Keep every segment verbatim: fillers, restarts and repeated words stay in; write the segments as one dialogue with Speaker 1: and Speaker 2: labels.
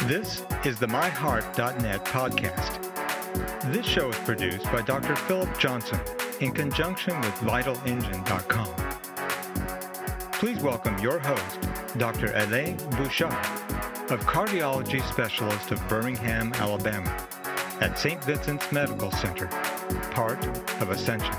Speaker 1: This is the my heart dot net podcast. This show is produced by Doctor Philip Johnson in conjunction with vital engine dot com. Please welcome your host, Doctor Alain Bouchard, a cardiology specialist of Birmingham, Alabama, at Saint Vincent's Medical Center, part of Ascension.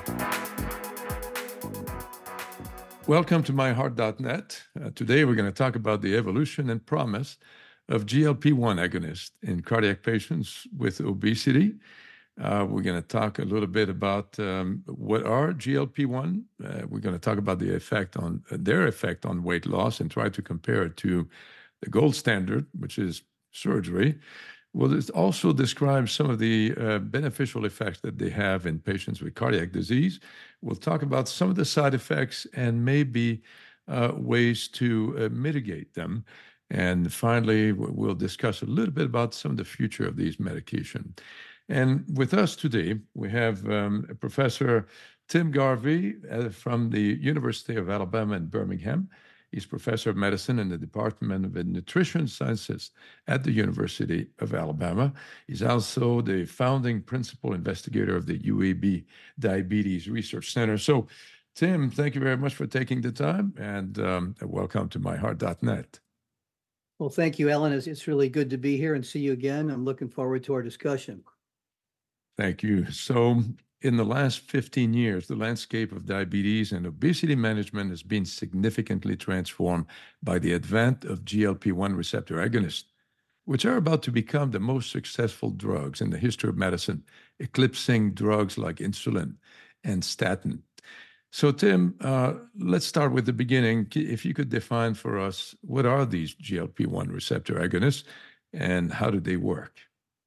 Speaker 2: Welcome to my heart dot net. Uh, today we're going to talk about the evolution and promise of G L P one agonists in cardiac patients with obesity. Uh, we're going to talk a little bit about um, what are G L P one. Uh, we're going to talk about the effect on uh, their effect on weight loss and try to compare it to the gold standard, which is surgery. We'll also describe some of the uh, beneficial effects that they have in patients with cardiac disease. We'll talk about some of the side effects and maybe uh, ways to uh, mitigate them. And finally, we'll discuss a little bit about some of the future of these medications. And with us today, we have um, Professor Tim Garvey uh, from the University of Alabama in Birmingham. He's professor of medicine in the Department of Nutrition Sciences at the University of Alabama. He's also the founding principal investigator of the U A B Diabetes Research Center. So, Tim, thank you very much for taking the time, and um, welcome to my heart dot net.
Speaker 3: Well, thank you, Ellen. It's, it's really good to be here and see you again. I'm looking forward to our discussion.
Speaker 2: Thank you. So, in the last fifteen years, the landscape of diabetes and obesity management has been significantly transformed by the advent of G L P one receptor agonists, which are about to become the most successful drugs in the history of medicine, eclipsing drugs like insulin and statin. So, Tim, uh, let's start with the beginning. If you could define for us, what are these G L P one receptor agonists and how do they work?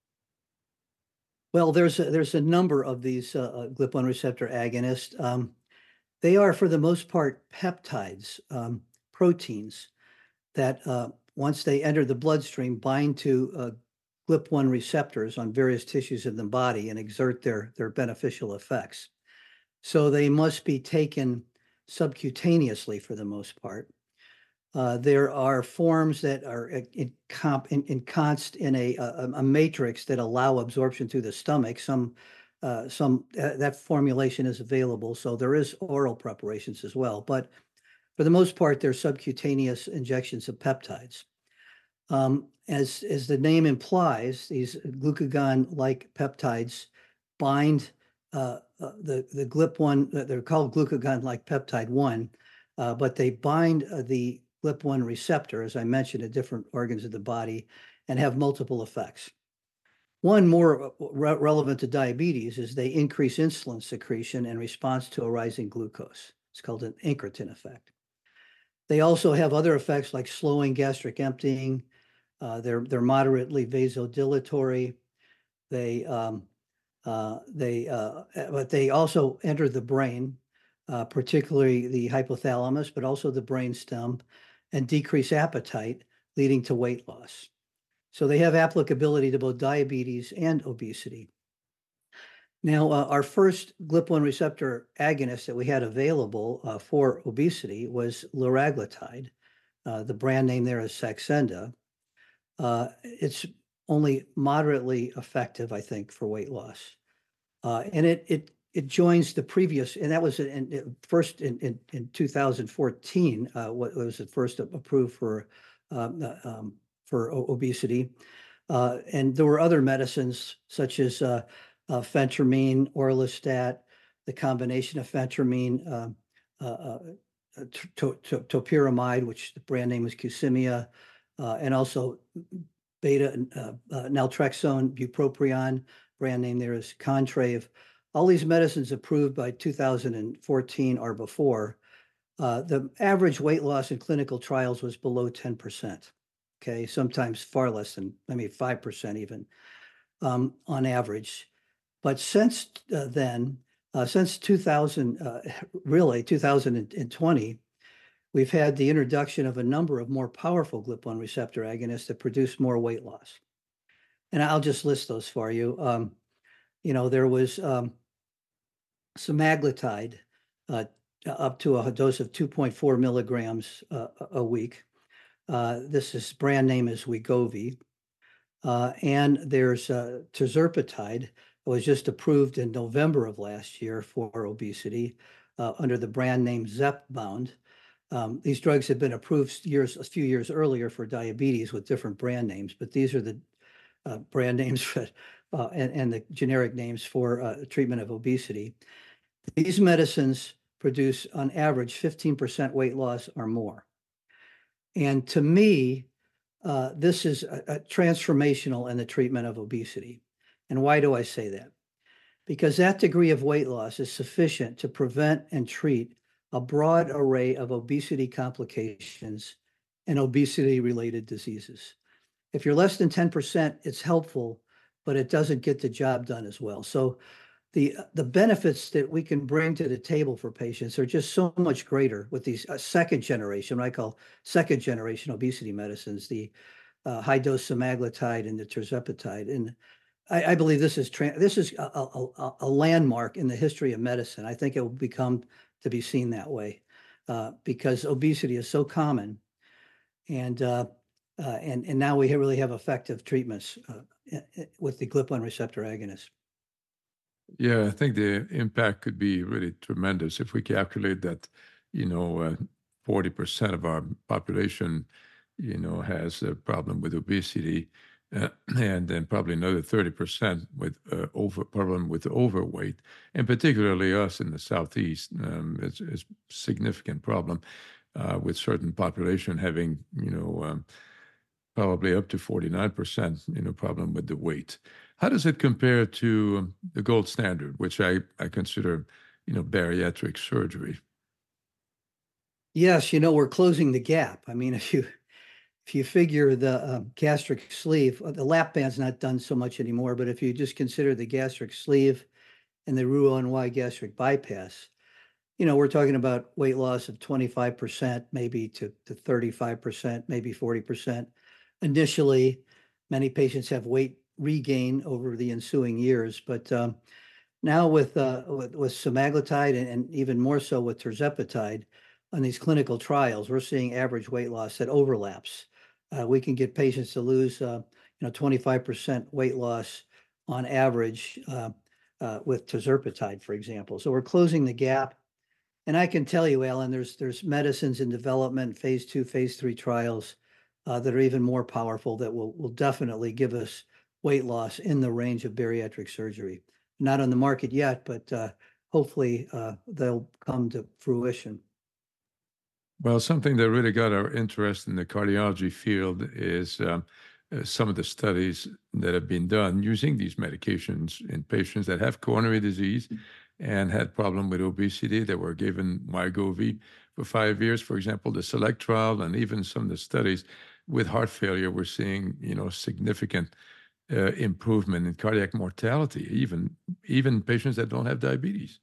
Speaker 3: Well, there's a, there's a number of these uh, G L P one receptor agonists. Um, they are, for the most part, peptides, um, proteins that uh, once they enter the bloodstream, bind to uh, G L P one receptors on various tissues in the body and exert their, their beneficial effects. So they must be taken subcutaneously for the most part. Uh, there are forms that are in, comp, in, in const in a, a, a matrix that allow absorption through the stomach. Some, uh, some uh, that formulation is available. So there is oral preparations as well. But for the most part, they're subcutaneous injections of peptides. Um, as, as the name implies, these glucagon-like peptides bind uh, uh, the, the G L P one, they're called glucagon-like peptide one, uh, but they bind uh, the G L P one receptor, as I mentioned, at different organs of the body and have multiple effects. One more re relevant to diabetes is they increase insulin secretion in response to a rising glucose. It's called an incretin effect. They also have other effects like slowing gastric emptying. Uh, they're, they're moderately vasodilatory. They, um, uh, they, uh, but they also enter the brain, uh, particularly the hypothalamus, but also the brainstem, and decrease appetite, leading to weight loss. So they have applicability to both diabetes and obesity. Now, uh, our first G L P one receptor agonist that we had available uh, for obesity was liraglutide. Uh, the brand name there is Saxenda. Uh, it's only moderately effective, I think, for weight loss. Uh, and it, it It joins the previous, and that was in, in first in, in, in two thousand fourteen, uh, what was it first approved for um, um, for obesity. Uh, and there were other medicines such as uh, uh, phentermine, orlistat, the combination of phentermine, uh, uh, to, to, topiramide, which the brand name was Qsymia, uh, and also beta uh, uh, naltrexone, bupropion, brand name there is Contrave. All these medicines approved by two thousand fourteen or before, uh, the average weight loss in clinical trials was below ten percent, okay? Sometimes far less than, I mean, five percent even um, on average. But since uh, then, uh, since two thousand, uh, really two thousand twenty, we've had the introduction of a number of more powerful G L P one receptor agonists that produce more weight loss. And I'll just list those for you. Um, you know, there was um, semaglutide, uh, up to a dose of two point four milligrams uh, a week. Uh, this is brand name is Wegovy. Uh, and there's uh, tirzepatide. It was just approved in November of last year for obesity uh, under the brand name Zepbound. Um, these drugs have been approved years, a few years earlier for diabetes with different brand names, but these are the uh, brand names for, uh, and, and the generic names for uh, treatment of obesity. These medicines produce on average fifteen percent weight loss or more. And to me, uh, this is a, a transformational in the treatment of obesity. And why do I say that? Because that degree of weight loss is sufficient to prevent and treat a broad array of obesity complications and obesity-related diseases. If you're less than ten percent, it's helpful, but it doesn't get the job done as well. So the the benefits that we can bring to the table for patients are just so much greater with these uh, second generation, what I call second generation obesity medicines, the uh, high dose semaglutide and the tirzepatide. And I, I believe this is this is a, a, a landmark in the history of medicine. I think it will become to be seen that way uh, because obesity is so common, and uh, uh, and and now we really have effective treatments uh, with the G L P one receptor agonist.
Speaker 2: Yeah, I think the impact could be really tremendous if we calculate that, you know, uh, forty percent of our population, you know, has a problem with obesity, uh, and then probably another thirty percent with uh, over problem with overweight, and particularly us in the Southeast, um, it's, it's a significant problem uh, with certain population having, you know, um, probably up to forty-nine percent, you know, problem with the weight. How does it compare to the gold standard, which I, I consider, you know, bariatric surgery?
Speaker 3: Yes, you know, we're closing the gap. I mean, if you if you figure the uh, gastric sleeve, the lap band's not done so much anymore, but if you just consider the gastric sleeve and the Roux-en-Y gastric bypass, you know, we're talking about weight loss of twenty-five percent, maybe to, to thirty-five percent, maybe forty percent. Initially, many patients have weight regain over the ensuing years, but um, now with, uh, with with semaglutide and, and even more so with tirzepatide on these clinical trials, we're seeing average weight loss that overlaps. Uh, we can get patients to lose, uh, you know, twenty-five percent weight loss on average uh, uh, with tirzepatide, for example. So we're closing the gap. And I can tell you, Alan, there's there's medicines in development, phase two, phase three trials uh, that are even more powerful that will will definitely give us weight loss in the range of bariatric surgery. Not on the market yet, but uh, hopefully uh, they'll come to fruition.
Speaker 2: Well, something that really got our interest in the cardiology field is um, uh, some of the studies that have been done using these medications in patients that have coronary disease and had problem with obesity that were given Wegovy for five years. For example, the SELECT trial and even some of the studies with heart failure, we're seeing, you know, significant uh, improvement in cardiac mortality, even, even patients that don't have diabetes.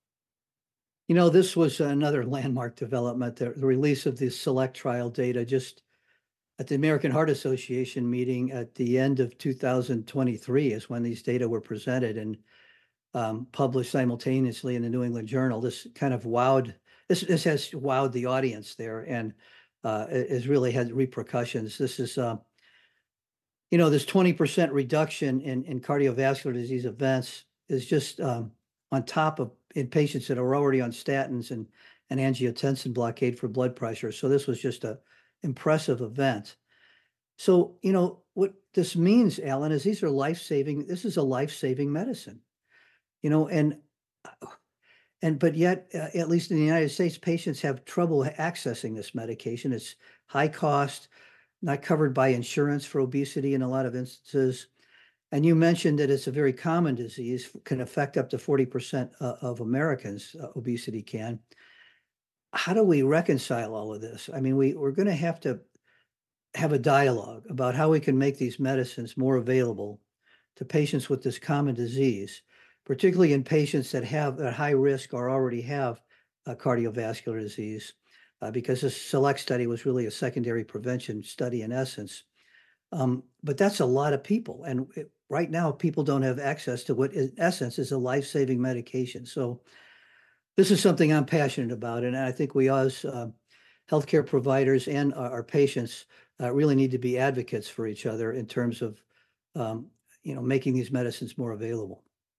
Speaker 3: You know, this was another landmark development, the, the release of the SELECT trial data just at the American Heart Association meeting at the end of two thousand twenty-three is when these data were presented and um, published simultaneously in the New England Journal. This kind of wowed, this, this has wowed the audience there and uh, it has really had repercussions. This is, uh, you know, this twenty percent reduction in, in cardiovascular disease events is just um, on top of in patients that are already on statins and, and angiotensin blockade for blood pressure. So this was just a impressive event. So, you know, what this means, Alan, is these are life-saving, this is a life-saving medicine, you know, and, and, but yet, uh, at least in the United States, patients have trouble accessing this medication. It's high cost, not covered by insurance for obesity in a lot of instances. And you mentioned that it's a very common disease, can affect up to forty percent of Americans, uh, obesity can. How do we reconcile all of this? I mean, we, we're going to have to have a dialogue about how we can make these medicines more available to patients with this common disease, particularly in patients that have at high risk or already have uh, cardiovascular disease, uh, because this SELECT study was really a secondary prevention study in essence. Um, but that's a lot of people. And it, right now, people don't have access to what in essence is a life-saving medication. So this is something I'm passionate about. And I think we as uh, healthcare providers and our, our patients uh, really need to be advocates for each other in terms of um, you know, making these medicines more available.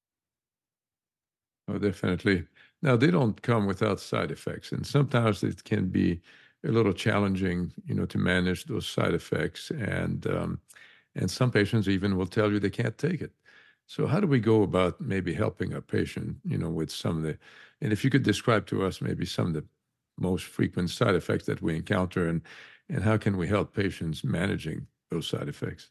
Speaker 2: Oh, definitely. Now, they don't come without side effects, and sometimes it can be a little challenging, you know, to manage those side effects. And um, and some patients even will tell you they can't take it. So, how do we go about maybe helping a patient, you know, with some of the, and if you could describe to us maybe some of the most frequent side effects that we encounter, and and how can we help patients managing those side effects?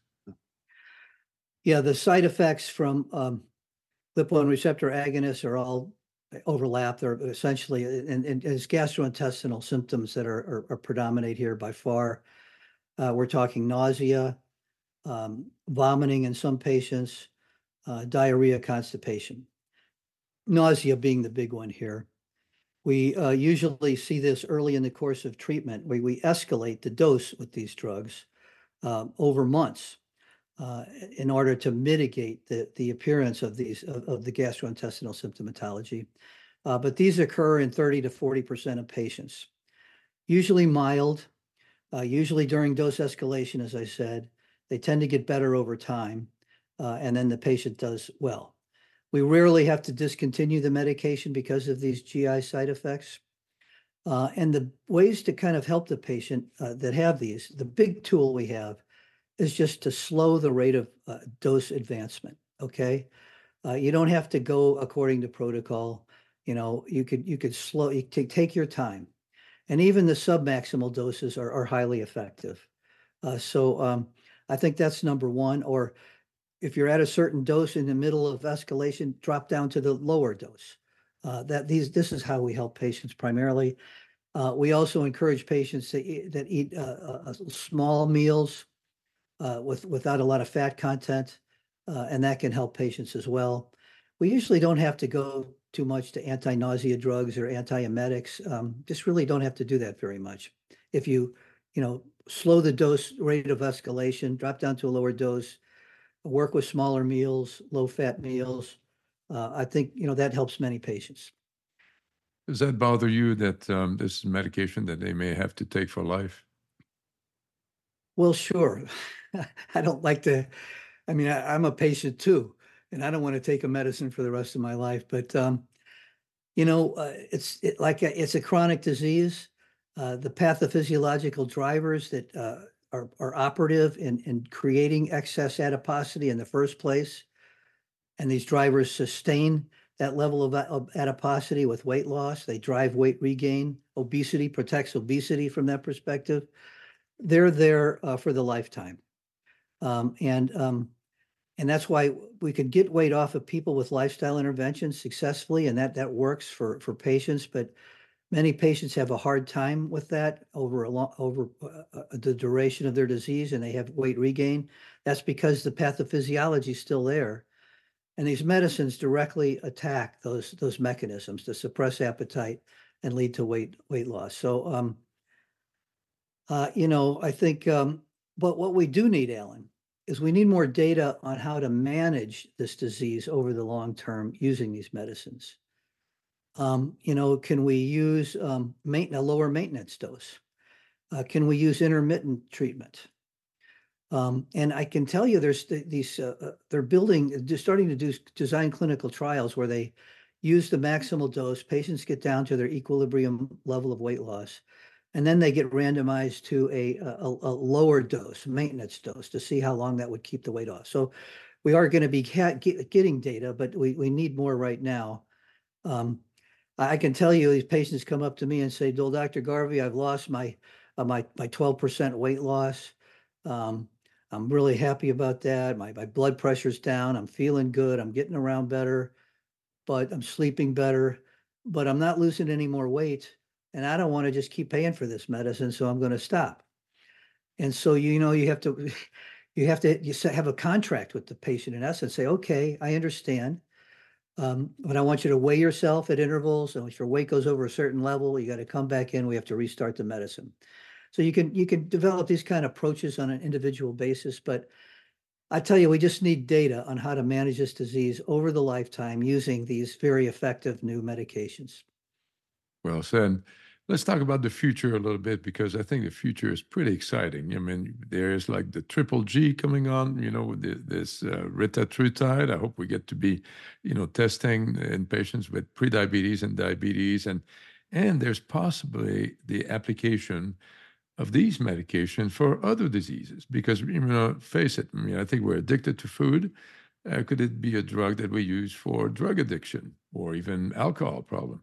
Speaker 3: Yeah, the side effects from um, G L P one receptor agonists are all overlap. They're essentially, and, and as gastrointestinal symptoms that are, are, are predominate here by far. Uh, we're talking nausea, um, vomiting in some patients, uh, diarrhea, constipation. Nausea being the big one here. We uh, usually see this early in the course of treatment. We, we escalate the dose with these drugs um, over months. Uh, in order to mitigate the, the appearance of these of, of the gastrointestinal symptomatology. Uh, but these occur in thirty to forty percent of patients, usually mild, uh, usually during dose escalation, as I said. They tend to get better over time, uh, and then the patient does well. We rarely have to discontinue the medication because of these G I side effects. Uh, and the ways to kind of help the patient uh, that have these, the big tool we have is just to slow the rate of uh, dose advancement. Okay, uh, you don't have to go according to protocol. You know, you could you could slow. You take take your time, and even the submaximal doses are are highly effective. Uh, so um, I think that's number one. Or if you're at a certain dose in the middle of escalation, drop down to the lower dose. Uh, that these this is how we help patients primarily. Uh, we also encourage patients to eat, that eat uh, uh, small meals uh, with without a lot of fat content, uh, and that can help patients as well. We usually don't have to go too much to anti-nausea drugs or antiemetics. Um, just really don't have to do that very much. If you, you know, slow the dose rate of escalation, drop down to a lower dose, work with smaller meals, low-fat meals, uh, I think, you know, that helps many patients.
Speaker 2: Does that bother you that um, this is medication that they may have to take for life?
Speaker 3: Well, sure. I don't like to, I mean, I, I'm a patient too, and I don't want to take a medicine for the rest of my life. But um, you know, uh, it's it, like a, it's a chronic disease. Uh, the pathophysiological drivers that uh, are are operative in in creating excess adiposity in the first place, and these drivers sustain that level of, of adiposity with weight loss. They drive weight regain. Obesity protects obesity from that perspective. They're there uh, for the lifetime, um, and um, and that's why we could get weight off of people with lifestyle interventions successfully, and that that works for for patients. But many patients have a hard time with that over a long over uh, uh, the duration of their disease, and they have weight regain. That's because the pathophysiology is still there, and these medicines directly attack those those mechanisms to suppress appetite and lead to weight weight loss. So, um, uh, you know, I think, um, but what we do need, Alan, is we need more data on how to manage this disease over the long term using these medicines. Um, you know, can we use um, a lower maintenance dose? Uh, can we use intermittent treatment? Um, and I can tell you, there's th these. Uh, uh, they're building, they're starting to do design clinical trials where they use the maximal dose. Patients get down to their equilibrium level of weight loss, and then they get randomized to a, a, a lower dose, maintenance dose, to see how long that would keep the weight off. So we are going to be get, getting data, but we, we need more right now. Um, I can tell you, these patients come up to me and say, "Well, Doctor Garvey, I've lost my uh, my my twelve percent weight loss. Um, I'm really happy about that. My my blood pressure's down. I'm feeling good. I'm getting around better, but I'm sleeping better, but I'm not losing any more weight. And I don't want to just keep paying for this medicine, so I'm going to stop." And so, you know, you have to, you have to you have a contract with the patient in essence, say, "Okay, I understand. Um, but I want you to weigh yourself at intervals. And if your weight goes over a certain level, you got to come back in. We have to restart the medicine." So you can you can develop these kind of approaches on an individual basis. But I tell you, we just need data on how to manage this disease over the lifetime using these very effective new medications.
Speaker 2: Well said. let's talk about the future a little bit, because I think the future is pretty exciting. I mean, there's like the triple G coming on, you know, the, this uh, retatrutide. I hope we get to be, you know, testing in patients with prediabetes and diabetes. And, and there's possibly the application of these medications for other diseases, because, you know, face it, I mean, I think we're addicted to food. Uh, could it be a drug that we use for drug addiction or even alcohol problem?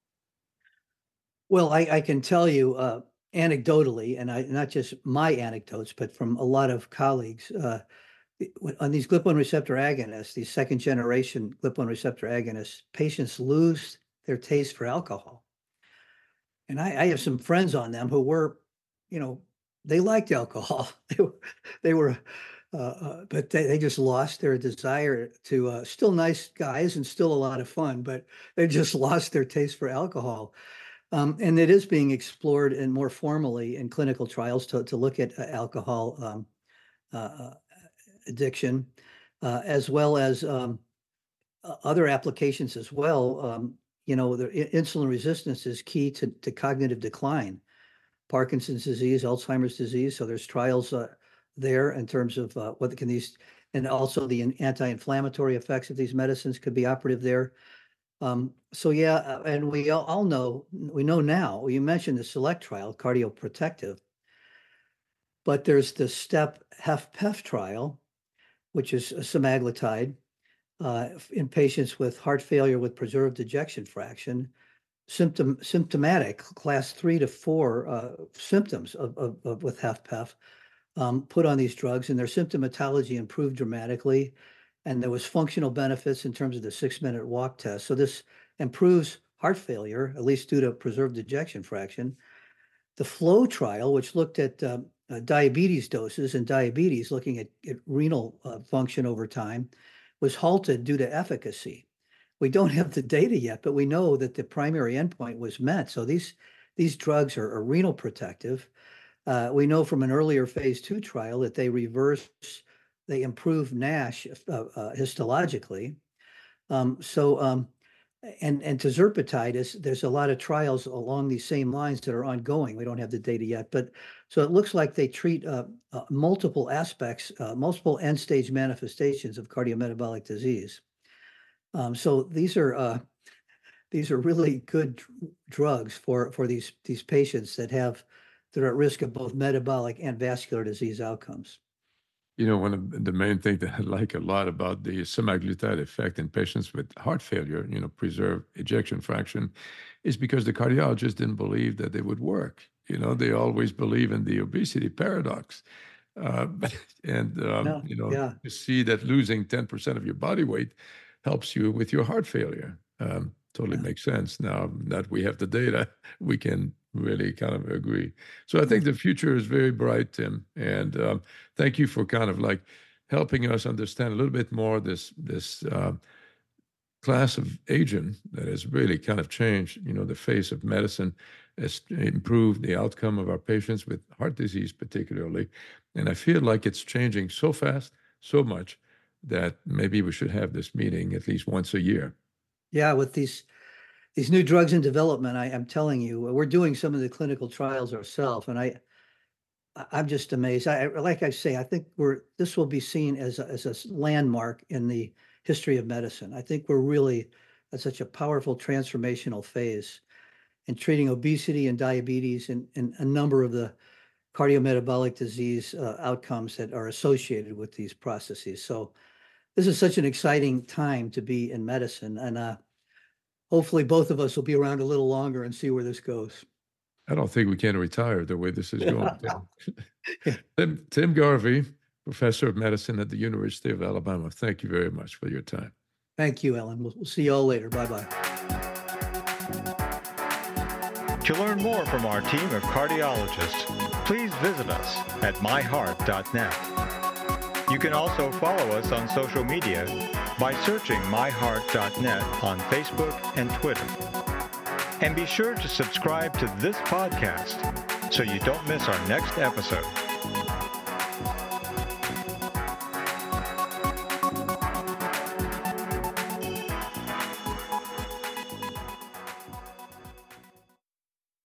Speaker 3: Well, I, I can tell you uh, anecdotally, and I, not just my anecdotes, but from a lot of colleagues, uh, on these G L P one receptor agonists, these second generation G L P one receptor agonists, patients lose their taste for alcohol. And I, I have some friends on them who were, you know, they liked alcohol. They were, they were uh, uh, but they, they just lost their desire to, uh, still nice guys and still a lot of fun, but they just lost their taste for alcohol. Um, and it is being explored and more formally in clinical trials to, to look at uh, alcohol um, uh, addiction, uh, as well as um, other applications as well. Um, you know, the insulin resistance is key to, to cognitive decline, Parkinson's disease, Alzheimer's disease. So there's trials uh, there in terms of uh, what can these, and also the anti-inflammatory effects of these medicines could be operative there. Um, so yeah, and we all, all know, we know now, you mentioned the SELECT trial, cardioprotective, but there's the STEP HFpEF trial, which is a semaglutide uh, in patients with heart failure with preserved ejection fraction, symptom symptomatic class three to four uh, symptoms of, of, of with HFpEF, um, put on these drugs, and their symptomatology improved dramatically. And there was functional benefits in terms of the six-minute walk test. So this improves heart failure, at least due to preserved ejection fraction. The FLOW trial, which looked at uh, uh, diabetes doses and diabetes, looking at, at renal uh, function over time, was halted due to efficacy. We don't have the data yet, but we know that the primary endpoint was met. So these, these drugs are, are renal protective. Uh, we know from an earlier phase two trial that they reverse They improve NASH uh, uh, histologically. Um, so, um, and and tirzepatide is, there's a lot of trials along these same lines that are ongoing. We don't have the data yet, but so it looks like they treat uh, uh, multiple aspects, uh, multiple end-stage manifestations of cardiometabolic disease. Um, so these are uh, these are really good drugs for for these these patients that have that are at risk of both metabolic and vascular disease outcomes.
Speaker 2: You know, one of the main things that I like a lot about the semaglutide effect in patients with heart failure, you know, preserved ejection fraction, is because the cardiologists didn't believe that they would work. You know, they always believe in the obesity paradox. Uh, and, um,
Speaker 3: Yeah,
Speaker 2: you know,
Speaker 3: yeah.
Speaker 2: to see that losing ten percent of your body weight helps you with your heart failure. Um, totally
Speaker 3: Yeah.
Speaker 2: makes sense. Now that we have the data, we can really kind of agree. So I think the future is very bright, Tim. And um, thank you for kind of like helping us understand a little bit more this this uh, class of agent that has really kind of changed, you know, the face of medicine, has improved the outcome of our patients with heart disease particularly. And I feel like it's changing so fast, so much, that maybe we should have this meeting at least once a year.
Speaker 3: Yeah, with these these new drugs in development, I am telling you, we're doing some of the clinical trials ourselves, and I, I'm just amazed. I, like I say, I think we're this will be seen as a, as a landmark in the history of medicine. I think we're really at such a powerful transformational phase in treating obesity and diabetes and, and a number of the cardiometabolic disease uh, outcomes that are associated with these processes. So this is such an exciting time to be in medicine, and uh, hopefully both of us will be around a little longer and see where this goes.
Speaker 2: I don't think we can retire the way this is going. Tim. Tim, Tim Garvey, professor of medicine at the University of Alabama, thank you very much for your time.
Speaker 3: Thank you, Ellen. We'll, we'll see you all later. Bye-bye.
Speaker 1: To learn more from our team of cardiologists, please visit us at my heart dot net. You can also follow us on social media by searching my heart dot net on Facebook and Twitter. And be sure to subscribe to this podcast so you don't miss our next episode.